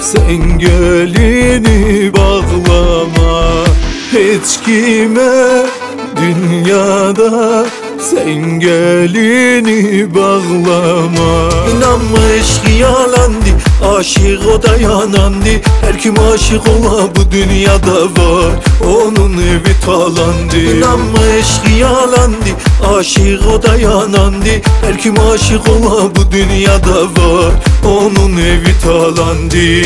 sen gelini bağlama. Hiç kime dünyada sen gelini bağlama. İnanmış yalandı, aşık o da yanandı. Her kim aşık ola bu dünyada var, onun evi talandı. İnanmış yalandı, aşık o da yanandı. Her kim aşık ola bu dünyada var, onun evi talandı.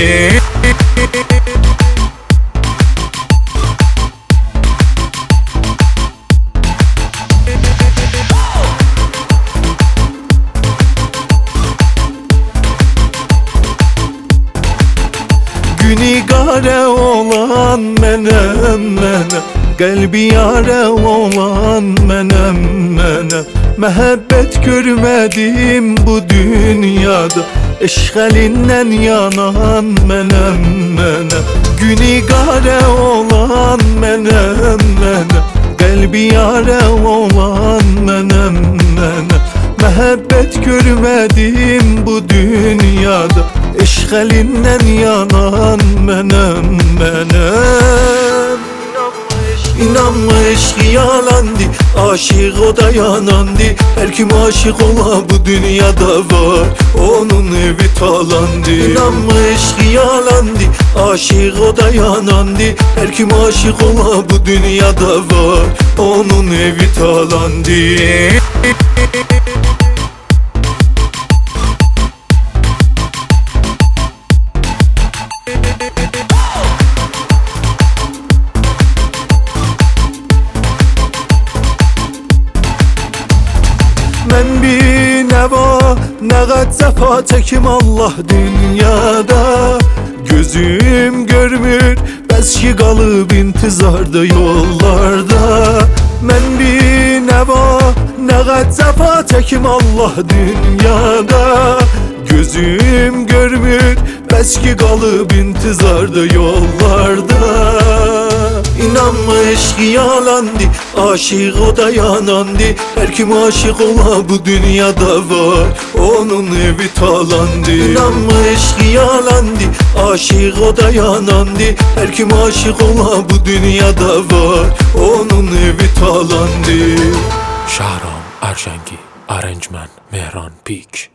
Günü qara olan mənəm, qəlbi yara olan mənəm. Məhəbbət görmədim bu dünyada, eşq əlindən yanan mənəm. Günü qara olan mənəm, qəlbi yara olan mənəm. Məhəbbət görmədim bu dünyada, eşq əlindən yanan mənəm. İnanmış yalandı, aşık o da yanandı. Her kim aşık ola bu dünyada var, onun evi talandı. İnanmış yalandı, aşık o da yanandı. Her kim aşık ola bu dünyada var, onun evi talandı. Mən bir nəva, nə qəd cəfa çəkim Allah dünyada. Gözüm görmür, bəs ki qalıb intizarda yollarda. Mən bir nəva, nə qəd cəfa çəkim Allah dünyada. Gözüm görmür, bəs ki qalıb intizarda yollarda. İnanmış yalandı, aşık o da yanandı. Her kim aşık ola bu dünyada var, onun evi talandı. İnanmış yalandı, aşık o da yanandı. Her kim aşık ola bu dünyada var, onun evi talandı. Shahram Arshanki, Arrangement Mehran Peak.